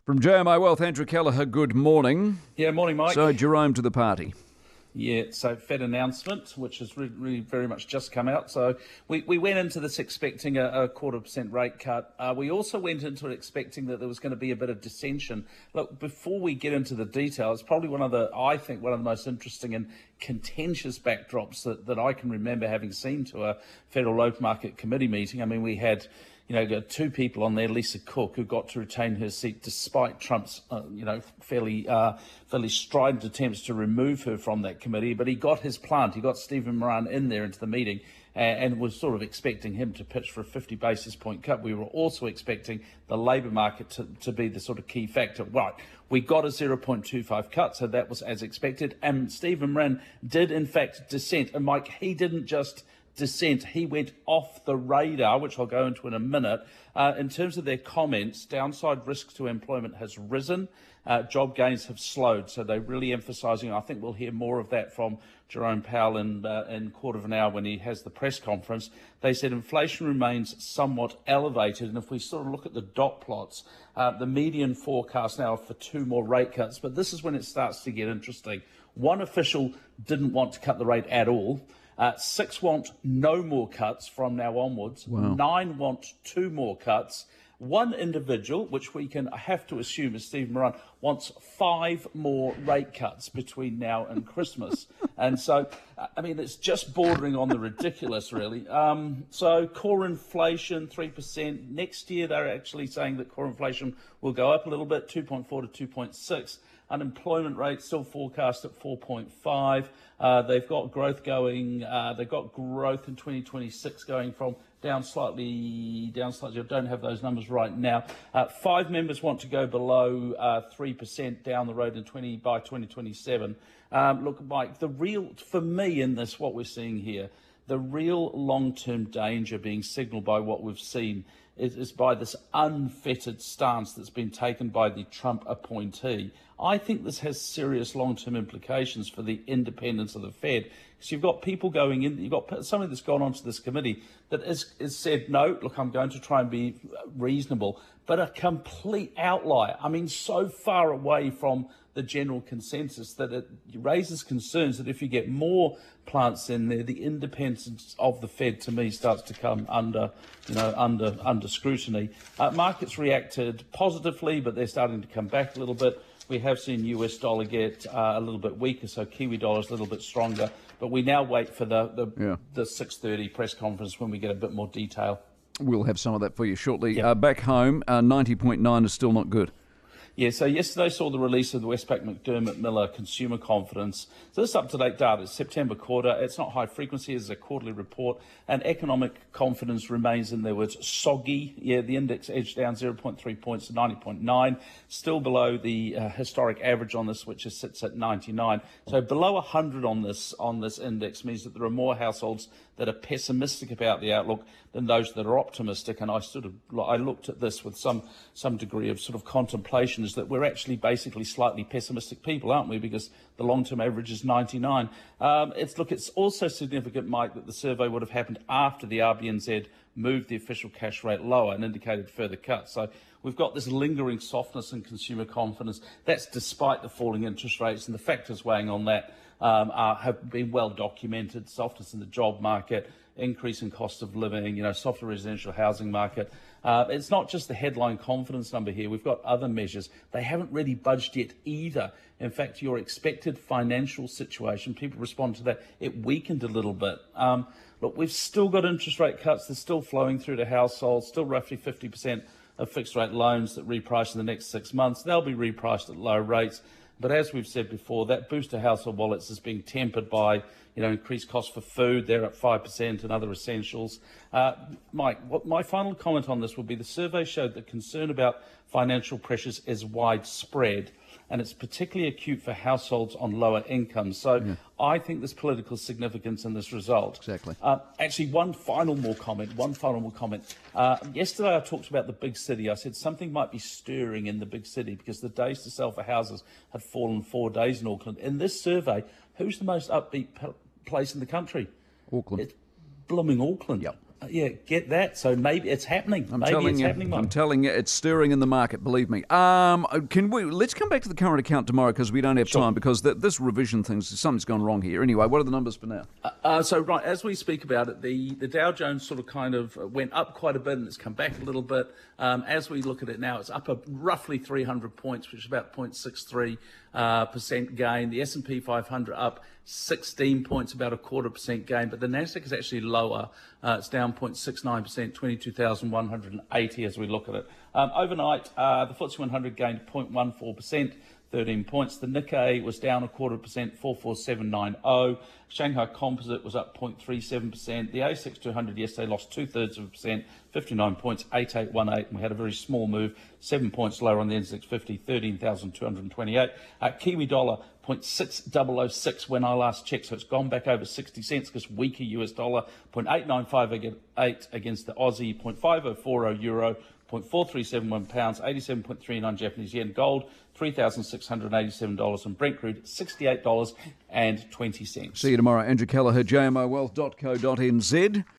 From JMI Wealth, Andrew Kelleher, good morning. Yeah, morning, Mike. So, Jerome to the party. Yeah, so Fed announcement, which has really very much just come out. So we went into this expecting a 0.25% rate cut. We also went into it expecting that there was going to be a bit of dissension. Look, before we get into the detail, it's probably one of the most interesting and contentious backdrops that I can remember having seen to a Federal Labour Market Committee meeting. I mean, we had got two people on there, Lisa Cook, who got to retain her seat despite Trump's, fairly strident attempts to remove her from that committee. But he got his plant. He got Stephen Moran in there into the meeting and was sort of expecting him to pitch for a 50 basis point cut. We were also expecting the labour market to be the sort of key factor. Right, we got a 0.25 cut, so that was as expected. And Stephen Moran did, in fact, dissent. And Mike, he didn't just dissent, he went off the radar, which I'll go into in a minute. In terms of their comments, downside risk to employment has risen, job gains have slowed, so they're really emphasising. I think we'll hear more of that from Jerome Powell in quarter of an hour when he has the press conference. They said inflation remains somewhat elevated, and if we sort of look at the dot plots, the median forecast now for 2 more rate cuts, but this is when it starts to get interesting. One official didn't want to cut the rate at all. 6 want no more cuts from now onwards. Wow. 9 want 2 more cuts. One individual, which we can have to assume is Steve Moran, wants 5 more rate cuts between now and Christmas. And so, I mean, it's just bordering on the ridiculous, really. So core inflation, 3%. Next year, they're actually saying that core inflation will go up a little bit, 2.4 to 2.6. Unemployment rate still forecast at 4.5. They've got growth going. They've got growth in 2026 going from down slightly. I don't have those numbers right now. 5 members want to go below 3% down the road by 2027. Look, Mike, for me in this, what we're seeing here, the real long-term danger being signalled by what we've seen is by this unfettered stance that's been taken by the Trump appointee. I think this has serious long-term implications for the independence of the Fed. Because you've got people going in, you've got somebody that's gone onto this committee that has said, no, look, I'm going to try and be reasonable, but a complete outlier. I mean, so far away from the general consensus that it raises concerns that if you get more plants in there, the independence of the Fed, to me, starts to come under scrutiny. Markets reacted positively, but they're starting to come back a little bit. We have seen US dollar get a little bit weaker, so Kiwi dollar is a little bit stronger. But we now wait for the 6:30 press conference when we get a bit more detail. We'll have some of that for you shortly. Yep. Back home, 90.9 is still not good. Yeah, so yesterday saw the release of the Westpac McDermott Miller consumer confidence. So this up-to-date data is September quarter. It's not high frequency, it's a quarterly report. And economic confidence remains, in their words, soggy. Yeah, the index edged down 0.3 points to 90.9, still below the historic average on this, which sits at 99. So below 100 on this index means that there are more households that are pessimistic about the outlook than those that are optimistic. And I looked at this with some degree of sort of contemplation, is that we're actually basically slightly pessimistic people, aren't we? Because the long-term average is 99. It's also significant, Mike, that the survey would have happened after the RBNZ moved the official cash rate lower and indicated further cuts. So we've got this lingering softness in consumer confidence. That's despite the falling interest rates, and the factors weighing on that have been well documented. Softness in the job market, increase in cost of living, softer residential housing market. It's not just the headline confidence number here. We've got other measures. They haven't really budged yet either. In fact, your expected financial situation, people respond to that, it weakened a little bit. Look, we've still got interest rate cuts. They're still flowing through to households, still roughly 50% of fixed rate loans that reprice in the next 6 months. They'll be repriced at lower rates. But as we've said before, that boost to household wallets is being tempered by, increased costs for food. They're at 5% and other essentials. Mike, my final comment on this would be the survey showed that concern about financial pressures is widespread, and it's particularly acute for households on lower incomes. So I think there's political significance in this result. Exactly. Actually, one final more comment. Yesterday I talked about the big city. I said something might be stirring in the big city because the days to sell for houses had fallen 4 days in Auckland. In this survey, who's the most upbeat place in the country? Auckland. It's blooming Auckland. Yep. Yeah, get that. So maybe it's happening. Maybe it's happening, Mike. I'm telling you, it's stirring in the market. Believe me. Let's come back to the current account tomorrow because we don't have time because this revision something's gone wrong here. Anyway, what are the numbers for now? Right, as we speak about it, the Dow Jones sort of kind of went up quite a bit and it's come back a little bit. As we look at it now, it's up roughly 300 points, which is about 0.63% gain. The S&P 500 up 16 points, about a 0.25% gain, but the Nasdaq is actually lower. It's down 0.69%, 22,180 as we look at it. Overnight, the FTSE 100 gained 0.14%. 13 points. The Nikkei was down 0.25%, 44790. Shanghai Composite was up 0.37%. The ASX 200 yesterday lost 2/3%, 59 points, 8818. And we had a very small move, 7 points lower on the NZX 50, 13,228. Kiwi dollar 0.6006 when I last checked, so it's gone back over 60 cents because weaker US dollar, 0.895 against the Aussie, 0.5040 euro, 0.4371 pounds, 87.39 Japanese yen. Gold, $3,687, and Brent crude, $68.20. See you tomorrow. Andrew Kelleher, jmowealth.co.nz.